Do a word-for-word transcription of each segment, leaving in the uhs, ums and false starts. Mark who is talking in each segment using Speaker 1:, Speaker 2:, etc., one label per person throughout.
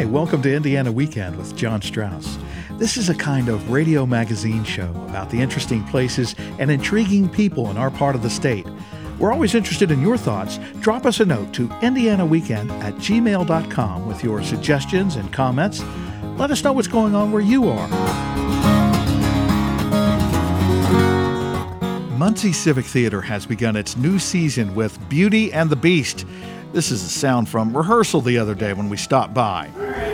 Speaker 1: Hi, welcome to Indiana Weekend with John Strauss. This is a kind of radio magazine show about the interesting places and intriguing people in our part of the state. We're always interested in your thoughts. Drop us a note to indianaweekend at gmail dot com with your suggestions and comments. Let us know what's going on where you are. Muncie Civic Theater has begun its new season with Beauty and the Beast. This is the sound from rehearsal the other day when we stopped by.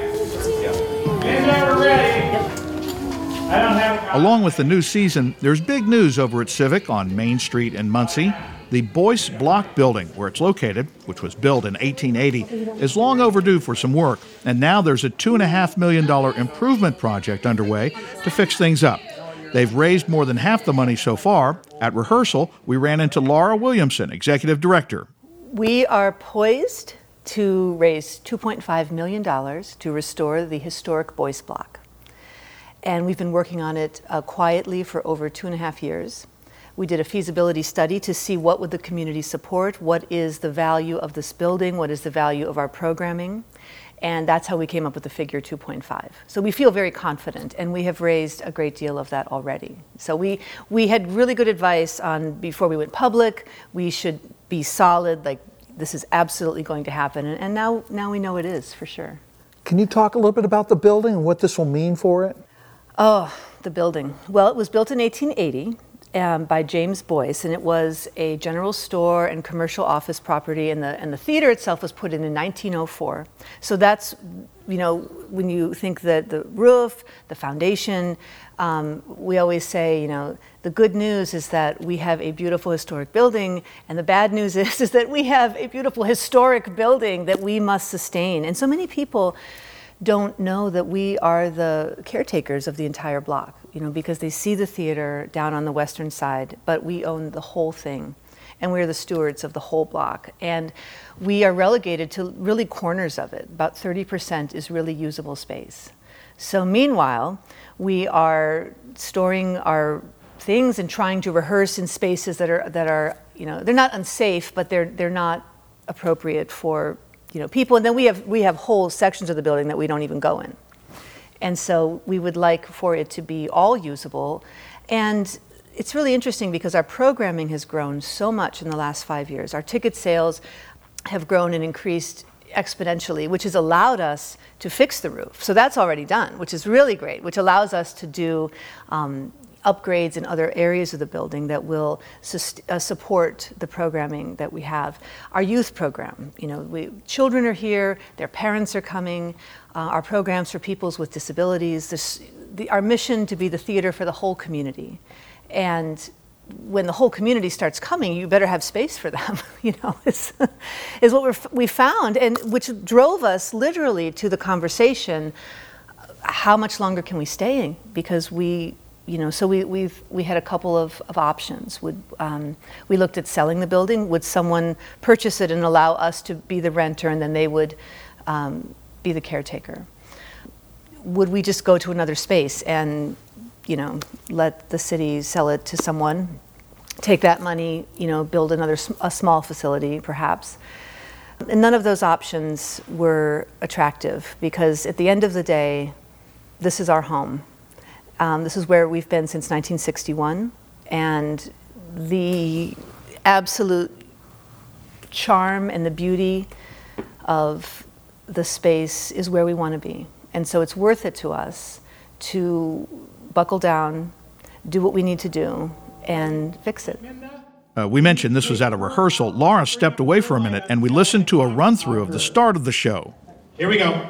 Speaker 1: Along with the new season, there's big news over at Civic on Main Street in Muncie. The Boyce Block building, where it's located, which was built in eighteen eighty, is long overdue for some work. And now there's a two point five million dollars improvement project underway to fix things up. They've raised more than half the money so far. At rehearsal, we ran into Laura Williamson, Executive Director.
Speaker 2: We are poised to raise two point five million dollars to restore the historic Boyce Block. And we've been working on it uh, quietly for over two and a half years. We did a feasibility study to see what would the community support, what is the value of this building, what is the value of our programming, and that's how we came up with the figure two point five. So we feel very confident, and we have raised a great deal of that already. So we, we had really good advice on, before we went public, we should be solid, like this is absolutely going to happen, and, and now, now we know it is, for sure.
Speaker 3: Can you talk a little bit about the building and what this will mean for it?
Speaker 2: Oh, the building. Well, it was built in eighteen eighty um, by James Boyce, and it was a general store and commercial office property, and the and the theater itself was put in in nineteen oh four. So that's, you know, when you think that the roof, the foundation, um, we always say, you know, the good news is that we have a beautiful historic building, and the bad news is, is that we have a beautiful historic building that we must sustain. And so many people don't know that we are the caretakers of the entire block, you know, because they see the theater down on the western side, but we own the whole thing, and we're the stewards of the whole block. And we are relegated to really corners of it. About thirty percent is really usable space. So meanwhile, we are storing our things and trying to rehearse in spaces that are, that are, you know, they're not unsafe, but they're, they're not appropriate for, you know, people, and then we have we have whole sections of the building that we don't even go in. And so we would like for it to be all usable. And it's really interesting because our programming has grown so much in the last five years. Our ticket sales have grown and increased exponentially, which has allowed us to fix the roof. So that's already done, which is really great, which allows us to do um, upgrades in other areas of the building that will sust- uh, support the programming that we have. Our youth program, you know, we, children are here, their parents are coming, uh, our programs for people with disabilities, this, the, our mission to be the theater for the whole community. And when the whole community starts coming, you better have space for them, you know, is, is what we're, we found, and which drove us literally to the conversation, how much longer can we stay in? Because we, You know, so we we've we had a couple of, of options. Would um, we looked at selling the building? Would someone purchase it and allow us to be the renter, and then they would um, be the caretaker? Would we just go to another space and, you know, let the city sell it to someone, take that money, you know, build another a small facility perhaps? And none of those options were attractive because at the end of the day, this is our home. Um, this is where we've been since nineteen sixty-one, and the absolute charm and the beauty of the space is where we want to be. And so it's worth it to us to buckle down, do what we need to do, and fix it.
Speaker 1: Uh, we mentioned this was at a rehearsal. Laura stepped away for a minute, and we listened to a run-through of the start of the show.
Speaker 4: Here we go.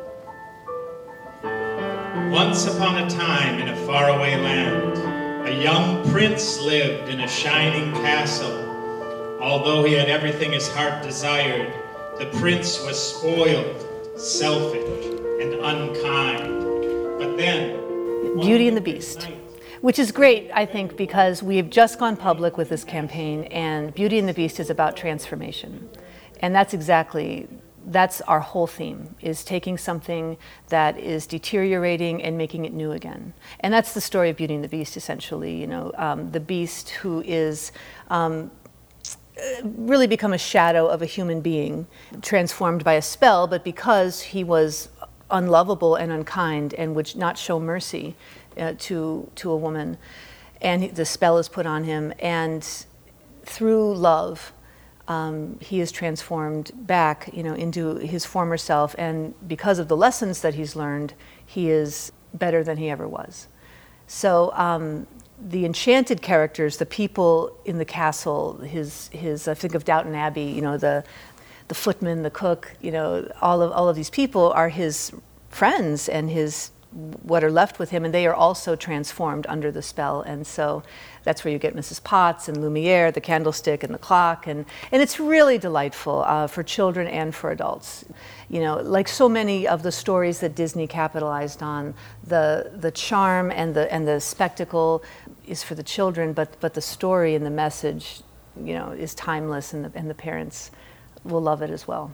Speaker 4: Once upon a time in a faraway land, a young prince lived in a shining castle. Although he had everything his heart desired, the prince was spoiled, selfish, and unkind. But then...
Speaker 2: Beauty and the Beast, which is great, I think, because we have just gone public with this campaign, and Beauty and the Beast is about transformation. And that's exactly... That's our whole theme, is taking something that is deteriorating and making it new again. And that's the story of Beauty and the Beast, essentially. You know, um, the beast who is um, really become a shadow of a human being, transformed by a spell, but because he was unlovable and unkind and would not show mercy uh, to to a woman. And he, the spell is put on him, and through love, um, he is transformed back, you know, into his former self. And because of the lessons that he's learned, he is better than he ever was. So um, the enchanted characters, the people in the castle, his his I think of Downton Abbey, you know, the the footman, the cook, you know, all of all of these people are his friends and his what are left with him, and they are also transformed under the spell. And so that's where you get Missus Potts and Lumiere, the candlestick and the clock, and and it's really delightful uh, for children and for adults. You know, like so many of the stories that Disney capitalized on, the the charm and the and the spectacle is for the children, but but the story and the message, you know, is timeless, and the and the parents will love it as well.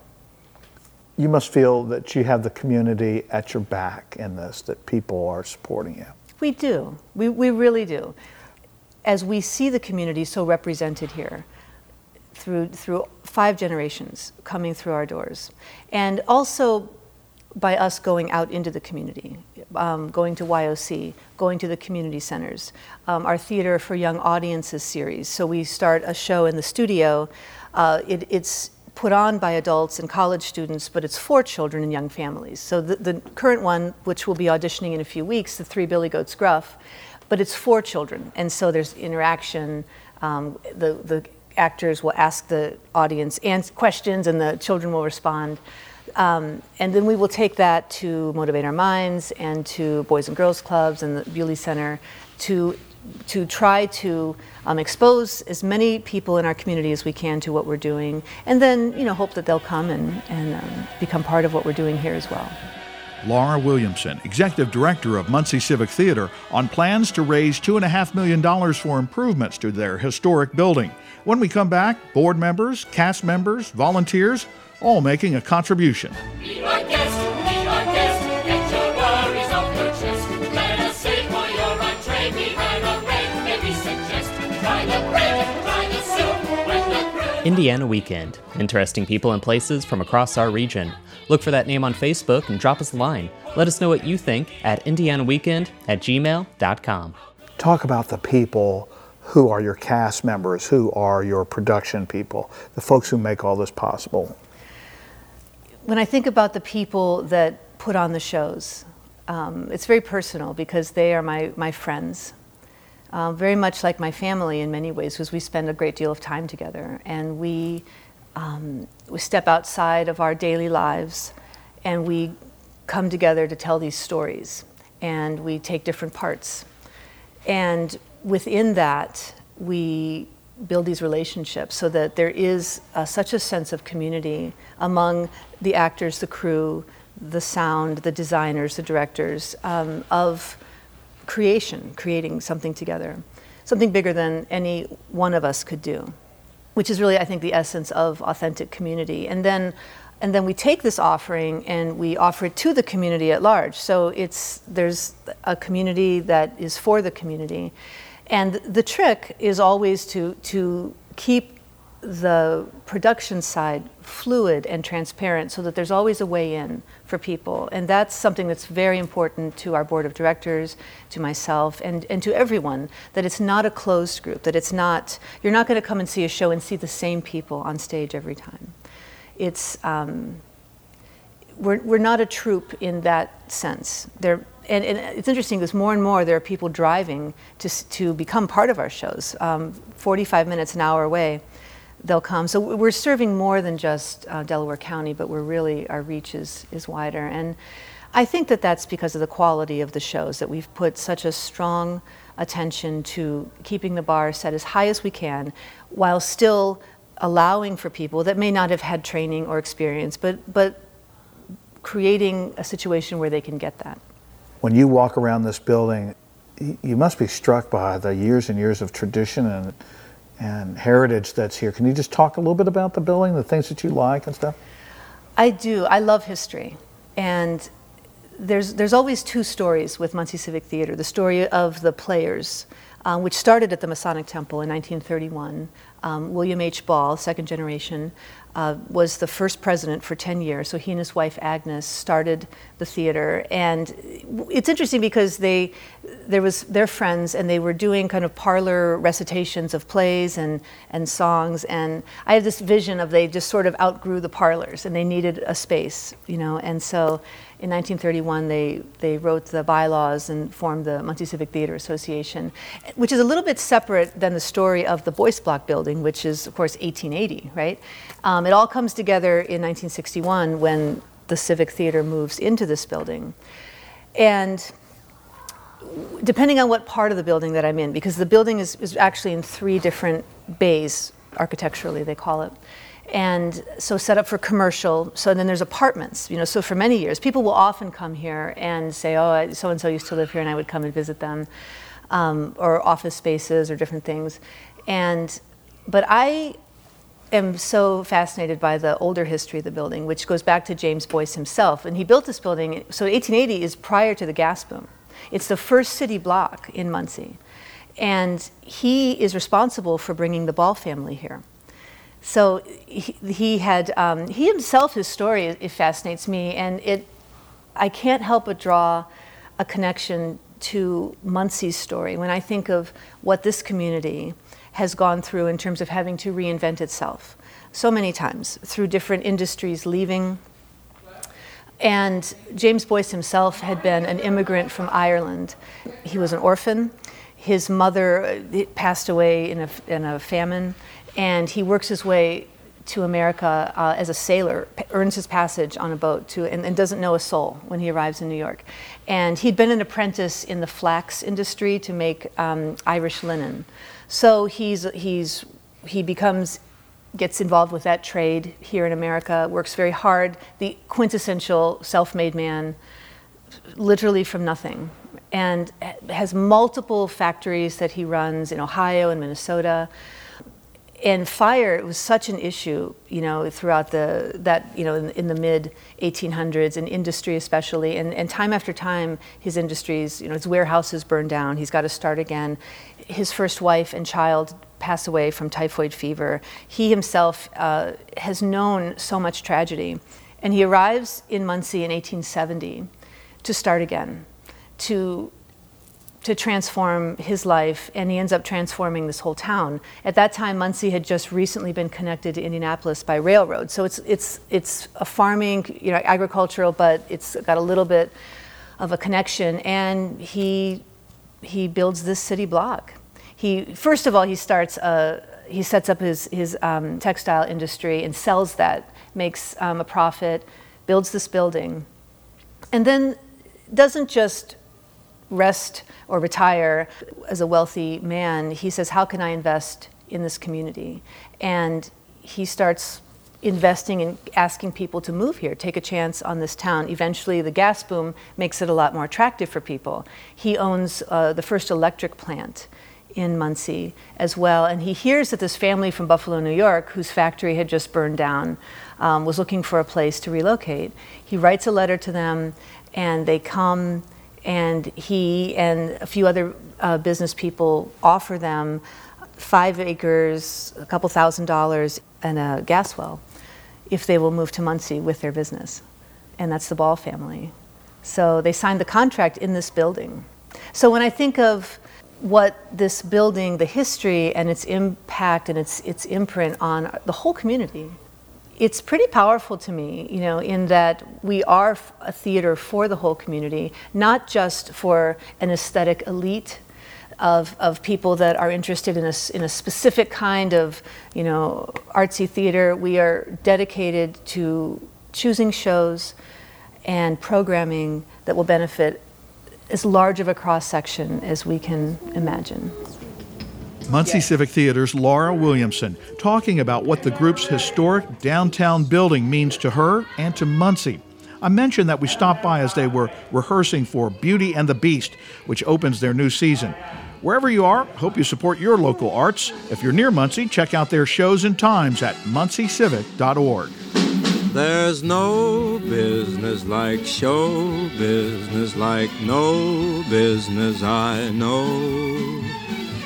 Speaker 3: You must feel that you have the community at your back in this, that people are supporting you.
Speaker 2: We do. We we really do. As we see the community so represented here through through five generations coming through our doors, and also by us going out into the community, um, going to Y O C, going to the community centers, um, our Theater for Young Audiences series. So we start a show in the studio. Uh, it, it's put on by adults and college students, but it's for children and young families. So the, the current one, which we'll be auditioning in a few weeks, the Three Billy Goats Gruff, but it's for children. And so there's interaction. Um, the, the actors will ask the audience ans- questions, and the children will respond. Um, and then we will take that to Motivate Our Minds and to Boys and Girls Clubs and the Bewley Center to to try to um, expose as many people in our community as we can to what we're doing, and then, you know, hope that they'll come and, and um, become part of what we're doing here as well.
Speaker 1: Laura Williamson, Executive Director of Muncie Civic Theater, on plans to raise two point five million dollars for improvements to their historic building. When we come back, board members, cast members, volunteers, all making a contribution.
Speaker 5: Be our guest, be our guest, get your worries off your chest. Let us save for your entree, be right or red, maybe suggest. Try the bread, try the soup, when the bread.
Speaker 6: Indiana Weekend. Interesting people and places from across our region. Look for that name on Facebook and drop us a line. Let us know what you think at indiana weekend at gmail dot com.
Speaker 3: Talk about the people who are your cast members, who are your production people, the folks who make all this possible.
Speaker 2: When I think about the people that put on the shows, um, it's very personal because they are my, my friends. Uh, very much like my family in many ways, because we spend a great deal of time together, and we um, we step outside of our daily lives, and we come together to tell these stories, and we take different parts, and within that we build these relationships so that there is uh, such a sense of community among the actors, the crew, the sound, the designers, the directors, um, of creation, creating something together, something bigger than any one of us could do, which is really, I think, the essence of authentic community. And then and then we take this offering and we offer it to the community at large. So it's there's a community that is for the community. And the trick is always to to keep the production side fluid and transparent so that there's always a way in for people. And that's something that's very important to our board of directors, to myself, and, and to everyone, that it's not a closed group, that it's not, you're not going to come and see a show and see the same people on stage every time. It's, um, we're, we're not a troupe in that sense. There, and, and it's interesting because more and more there are people driving to, to become part of our shows, um, forty-five minutes, an hour away. They'll come. So we're serving more than just uh, Delaware County, but we're really, our reach is, is wider. And I think that that's because of the quality of the shows, that we've put such a strong attention to keeping the bar set as high as we can, while still allowing for people that may not have had training or experience, but, but creating a situation where they can get that.
Speaker 3: When you walk around this building, you must be struck by the years and years of tradition and and heritage that's here. Can you just talk a little bit about the building, the things that you like and stuff?
Speaker 2: I do. I love history. And there's there's always two stories with Muncie Civic Theater. The story of the players, um, which started at the Masonic Temple in nineteen thirty-one. Um, William H. Ball, second generation, uh, was the first president for ten years. So he and his wife Agnes started the theater, and it's interesting because they, there was their friends, and they were doing kind of parlor recitations of plays and and songs. And I had this vision of they just sort of outgrew the parlors, and they needed a space, you know. And so in nineteen thirty-one, they they wrote the bylaws and formed the Muncie Civic Theater Association, which is a little bit separate than the story of the Boyce Block building, which is, of course, eighteen eighty, right? Um, it all comes together in nineteen sixty-one when the Civic Theater moves into this building. And depending on what part of the building that I'm in, because the building is, is actually in three different bays, architecturally they call it. And so set up for commercial, so then there's apartments, you know, so for many years, people will often come here and say, oh, so-and-so used to live here, and I would come and visit them, um, or office spaces or different things. And, but I am so fascinated by the older history of the building, which goes back to James Boyce himself. And he built this building, so eighteen eighty is prior to the gas boom. It's the first city block in Muncie. And he is responsible for bringing the Ball family here. So he, he had, um, he himself, his story, it, it fascinates me, and it, I can't help but draw a connection to Muncie's story when I think of what this community has gone through in terms of having to reinvent itself so many times through different industries leaving. And James Boyce himself had been an immigrant from Ireland. He was an orphan. His mother passed away in a, in a famine, and he works his way to America uh, as a sailor, p- earns his passage on a boat to, and, and doesn't know a soul when he arrives in New York. And he'd been an apprentice in the flax industry to make um, Irish linen. So he's he's he becomes gets involved with that trade here in America, works very hard, the quintessential self-made man, literally from nothing, and has multiple factories that he runs in Ohio and Minnesota. And fire was such an issue, you know, throughout the that you know in, in the mid eighteen hundreds, in industry especially, and, and time after time, his industries, you know, his warehouses burned down. He's got to start again. His first wife and child pass away from typhoid fever. He himself uh, has known so much tragedy, and he arrives in Muncie in eighteen seventy to start again, to. to transform his life, and he ends up transforming this whole town. At that time, Muncie had just recently been connected to Indianapolis by railroad, so it's it's it's a farming, you know, agricultural, but it's got a little bit of a connection. And he he builds this city block. He first of all he starts a he sets up his his um, textile industry and sells that, makes um, a profit, builds this building, and then doesn't just rest or retire as a wealthy man. He says, how can I invest in this community? And he starts investing and asking people to move here, take a chance on this town. Eventually the gas boom makes it a lot more attractive for people. He owns uh, the first electric plant in Muncie as well, and he hears that this family from Buffalo, New York, whose factory had just burned down, um, was looking for a place to relocate. He writes a letter to them, and they come, and he and a few other uh, business people offer them five acres, a couple thousand dollars, and a gas well if they will move to Muncie with their business. And that's the Ball family. So they signed the contract in this building. So when I think of what this building, the history and its impact and its its imprint on the whole community, it's pretty powerful to me, you know, in that we are a theater for the whole community, not just for an aesthetic elite of of people that are interested in a, in a specific kind of, you know, artsy theater. We are dedicated to choosing shows and programming that will benefit as large of a cross-section as we can imagine.
Speaker 1: Muncie Civic Theater's Laura Williamson talking about what the group's historic downtown building means to her and to Muncie. I mentioned that we stopped by as they were rehearsing for Beauty and the Beast, which opens their new season. Wherever you are, hope you support your local arts. If you're near Muncie, check out their shows and times at muncie civic dot org.
Speaker 7: There's no business like show business, like no business I know.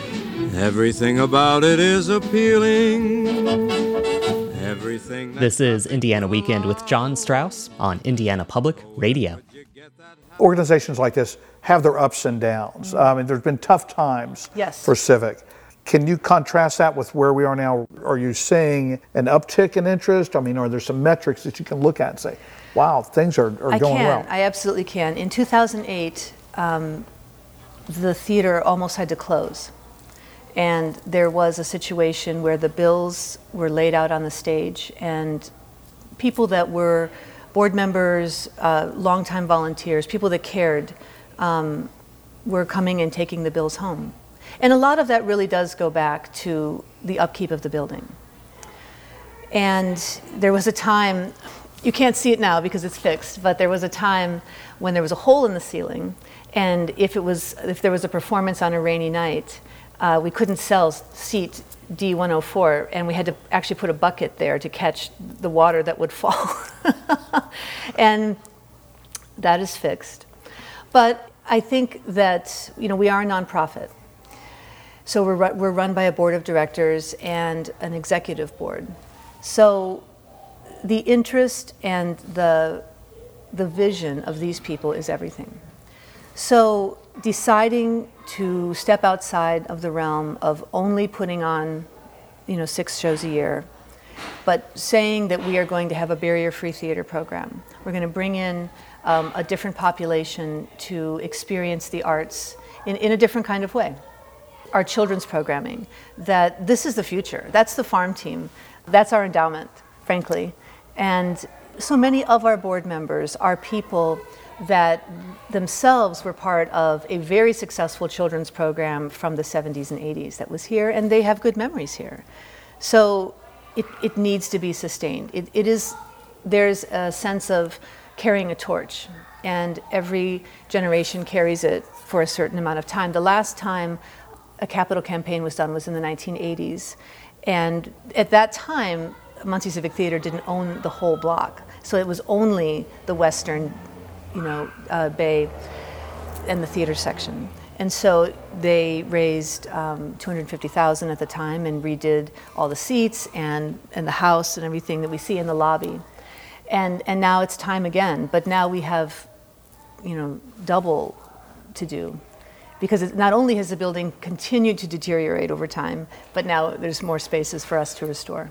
Speaker 7: Everything about it is appealing. Everything.
Speaker 6: This is Indiana Weekend with John Strauss on Indiana Public Radio.
Speaker 3: Organizations like this have their ups and downs. I mean, there's been tough times
Speaker 2: Yes.
Speaker 3: for Civic. Can you contrast that with where we are now? Are you seeing an uptick in interest? I mean, are there some metrics that you can look at and say, wow, things are, are
Speaker 2: I
Speaker 3: going
Speaker 2: can.
Speaker 3: well?
Speaker 2: I absolutely can. In two thousand eight, um, the theater almost had to close. And there was a situation where the bills were laid out on the stage, and people that were board members, uh, longtime volunteers, people that cared, um, were coming and taking the bills home. And a lot of that really does go back to the upkeep of the building. And there was a time, you can't see it now because it's fixed, but there was a time when there was a hole in the ceiling, and if it was, if there was a performance on a rainy night, uh, we couldn't sell seat D one oh four, and we had to actually put a bucket there to catch the water that would fall. And that is fixed. But I think that, you know, we are a nonprofit. So we're, ru- we're run by a board of directors and an executive board. So the interest and the, the vision of these people is everything. So deciding to step outside of the realm of only putting on, you know, six shows a year, but saying that we are going to have a barrier-free theater program. We're going to bring in um, a different population to experience the arts in, in a different kind of way. Our children's programming, that this is the future. That's the farm team. That's our endowment, frankly. And so many of our board members are people that themselves were part of a very successful children's program from the seventies and eighties that was here, and they have good memories here. So it, it needs to be sustained. It, it is, there's a sense of carrying a torch, and every generation carries it for a certain amount of time. The last time a capital campaign was done was in the nineteen eighties. And at that time, Muncie Civic Theater didn't own the whole block. So it was only the western, you know, uh, bay and the theater section. And so they raised um, two hundred fifty thousand dollars at the time and redid all the seats and, and the house and everything that we see in the lobby. And, and now it's time again, but now we have, you know, double to do. Because it, not only has the building continued to deteriorate over time, but now there's more spaces for us to restore.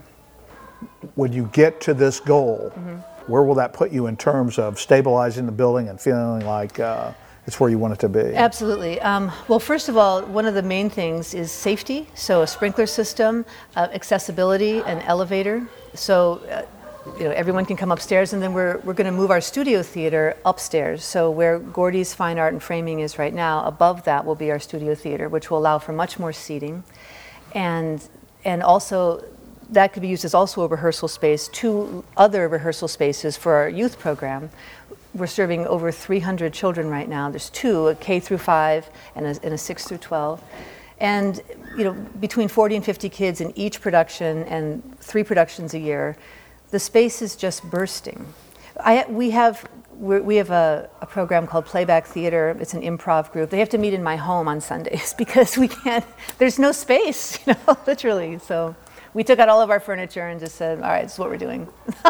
Speaker 3: When you get to this goal,
Speaker 2: Mm-hmm.
Speaker 3: where will that put you in terms of stabilizing the building and feeling like uh, it's where you want it to be?
Speaker 2: Absolutely. Um, well, first of all, one of the main things is safety. So a sprinkler system, uh, accessibility, an elevator. So uh, you know, everyone can come upstairs, and then we're we're going to move our studio theater upstairs. So where Gordy's Fine Art and Framing is right now, above that will be our studio theater, which will allow for much more seating, and and also that could be used as also a rehearsal space. Two other rehearsal spaces for our youth program. We're serving over three hundred children right now. There's two, a K through five and a, and a six through twelve. And you know, between forty and fifty kids in each production and three productions a year, the space is just bursting. I, we have we're, we have a, a program called Playback Theater. It's an improv group. They have to meet in my home on Sundays because we can't, there's no space, you know, literally. So we took out all of our furniture and just said, all right, this is what we're doing.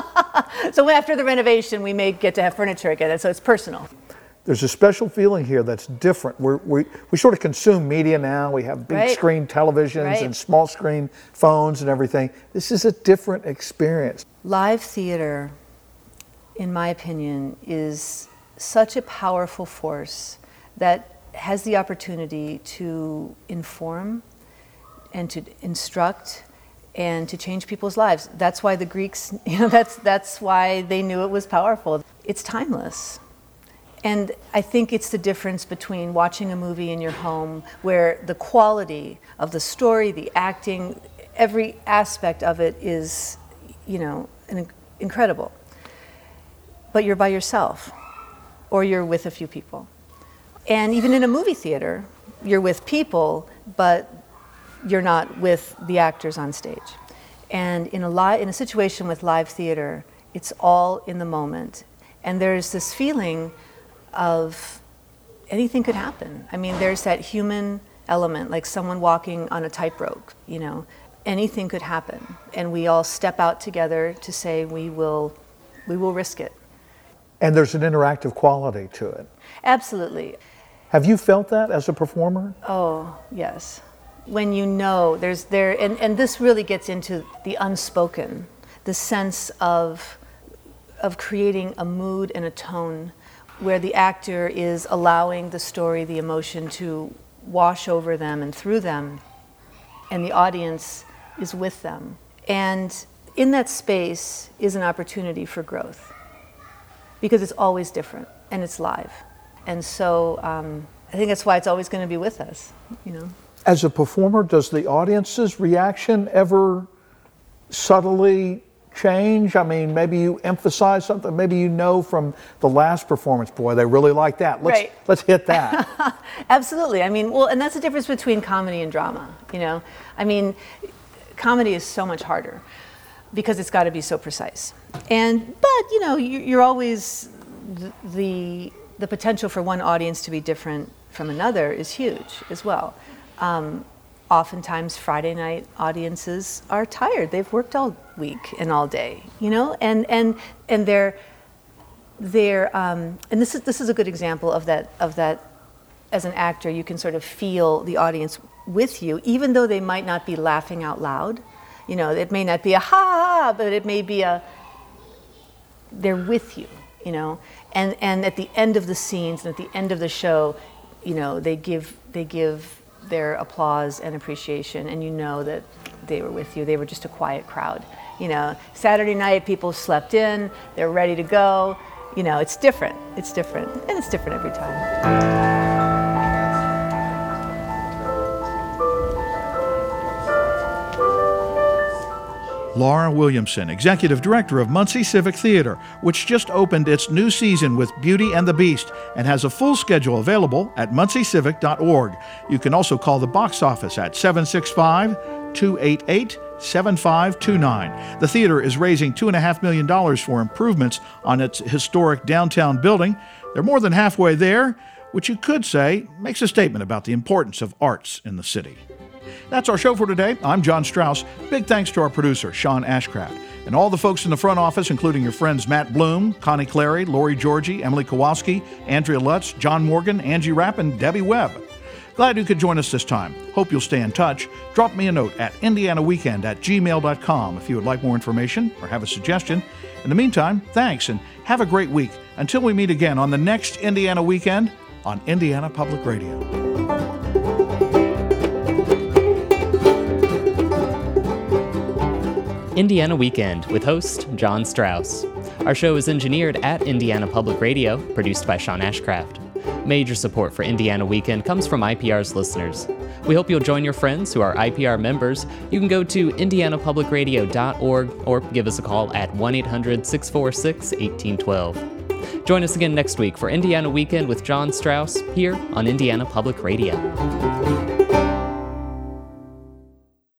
Speaker 2: So after the renovation, we may get to have furniture again, and so it's personal.
Speaker 3: There's a special feeling here that's different. We're, we we sort of consume media now. We have big
Speaker 2: Right.
Speaker 3: screen televisions
Speaker 2: Right.
Speaker 3: and small screen phones and everything. This is a different experience.
Speaker 2: Live theater, in my opinion, is such a powerful force that has the opportunity to inform and to instruct and to change people's lives. That's why the Greeks, you know, that's that's why they knew it was powerful. It's timeless. And I think it's the difference between watching a movie in your home where the quality of the story, the acting, every aspect of it is, you know, an, incredible. But you're by yourself, or you're with a few people. And even in a movie theater, you're with people, but you're not with the actors on stage. And in a li- in a situation with live theater, it's all in the moment. And there's this feeling of anything could happen. I mean, there's that human element, like someone walking on a tightrope, you know. Anything could happen, and we all step out together to say we will, we will risk it.
Speaker 3: And there's an interactive quality to it.
Speaker 2: Absolutely.
Speaker 3: Have you felt that as a performer?
Speaker 2: Oh, yes. When you know, there's there, and, and this really gets into the unspoken, the sense of, of creating a mood and a tone where the actor is allowing the story, the emotion to wash over them and through them, and the audience is with them. And in that space is an opportunity for growth, because it's always different and it's live. And so um, I think that's why it's always going to be with us, you know.
Speaker 3: As a performer, does the audience's reaction ever subtly change? I mean, maybe you emphasize something, maybe you know from the last performance, boy, they really like that. Let's,
Speaker 2: right.
Speaker 3: let's hit that.
Speaker 2: Absolutely. I mean, well, and that's the difference between comedy and drama, you know. I mean, comedy is so much harder because it's got to be so precise. And, but, you know, you, you're always, the, the the potential for one audience to be different from another is huge as well. Um, oftentimes Friday night audiences are tired. They've worked all week and all day, you know, and and and they're they're um, and this is this is a good example of that of that. As an actor, you can sort of feel the audience with you, even though they might not be laughing out loud. You know, it may not be a ha ha, but it may be a they're with you, you know. And and at the end of the scenes and at the end of the show, you know, they give they give their applause and appreciation, and you know that they were with you. They were just a quiet crowd. You know, Saturday night people slept in, they're ready to go. You know, it's different. It's different, and it's different every time.
Speaker 1: Laura Williamson, Executive Director of Muncie Civic Theater, which just opened its new season with Beauty and the Beast and has a full schedule available at muncie civic dot org. You can also call the box office at seven six five, two eight eight, seven five two nine. The theater is raising two point five million dollars for improvements on its historic downtown building. They're more than halfway there, which you could say makes a statement about the importance of arts in the city. That's our show for today. I'm John Strauss. Big thanks to our producer, Sean Ashcraft, and all the folks in the front office, including your friends Matt Bloom, Connie Clary, Lori Georgie, Emily Kowalski, Andrea Lutz, John Morgan, Angie Rapp, and Debbie Webb. Glad you could join us this time. Hope you'll stay in touch. Drop me a note at indiana weekend at gmail dot com if you would like more information or have a suggestion. In the meantime, thanks and have a great week. Until we meet again on the next Indiana Weekend on Indiana Public Radio.
Speaker 6: Indiana Weekend with host John Strauss. Our show is engineered at Indiana Public Radio, produced by Sean Ashcraft. Major support for Indiana Weekend comes from I P R's listeners. We hope you'll join your friends who are I P R members. You can go to indiana public radio dot org or give us a call at one eight hundred, six four six, one eight one two. Join us again next week for Indiana Weekend with John Strauss here on Indiana Public Radio.